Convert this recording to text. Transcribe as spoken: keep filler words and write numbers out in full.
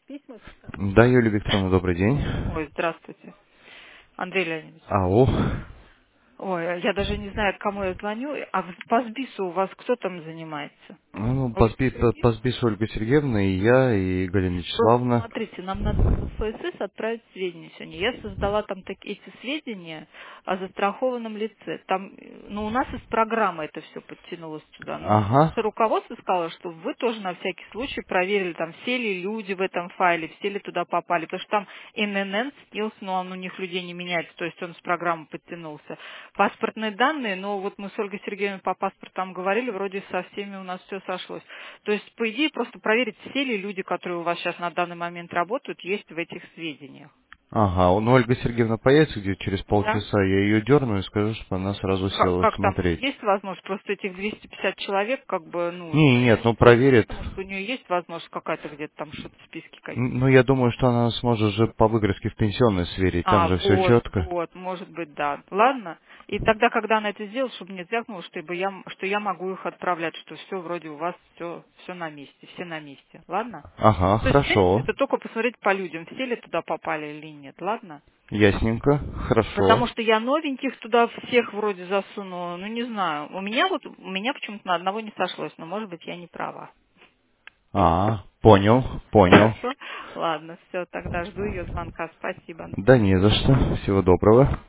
письма писал. Да, Юлия Викторовна, добрый день. Ой, здравствуйте, Андрей Леонидович. Алло. Ой, я даже не знаю, к кому я звоню. А в- по СБИСу у вас кто там занимается? Ну, Ольга позби, по- Сергеевна? позбись Ольга Сергеевна, и я, и Галина Просто Вячеславовна. смотрите, нам надо было в ФСС отправить сведения сегодня. Я создала там так, эти сведения о застрахованном лице. Там, э, ну, у нас из программы это все подтянулось сюда. Но Ага. наше руководство сказало, что вы тоже на всякий случай проверили, там, все ли люди в этом файле, все ли туда попали. Потому что там эн эн эн skills, но он у них людей не меняется, то есть он с программы подтянулся. Паспортные данные, но вот мы с Ольгой Сергеевной по паспортам говорили, вроде со всеми у нас все сошлось. То есть, по идее, просто проверить, все ли люди, которые у вас сейчас на данный момент работают, есть в этих сведениях. Ага, ну Ольга Сергеевна появится где-то через Да? полчаса, я ее дерну и скажу, чтобы она сразу Как, села как там, смотреть. есть возможность, просто этих двести пятьдесят человек, как бы, ну, Не, я нет, ну сейчас позвоню, проверит. может, у нее есть возможность какая-то где-то там что-то, списки Н- какие-то. Ну, я думаю, что она сможет же по выгрузке в пенсионной сверить, там А, же все вот, четко. вот, может быть, да. Ладно. И тогда, когда она это сделает, чтобы мне звякнуло, чтобы я, м- что я могу их отправлять, что все вроде у вас все, все на месте, все на месте. Ладно? Ага, То есть, в принципе, хорошо. это только посмотреть по людям, все ли туда попали или нет. Ладно? Ясненько, хорошо. Потому что я новеньких туда всех вроде засунула, ну не знаю. У меня вот, у меня почему-то на одного не сошлось, но может быть я не права. А, понял, понял. Хорошо? Ладно, все, тогда жду ее звонка. Спасибо. Да не за что. Всего доброго.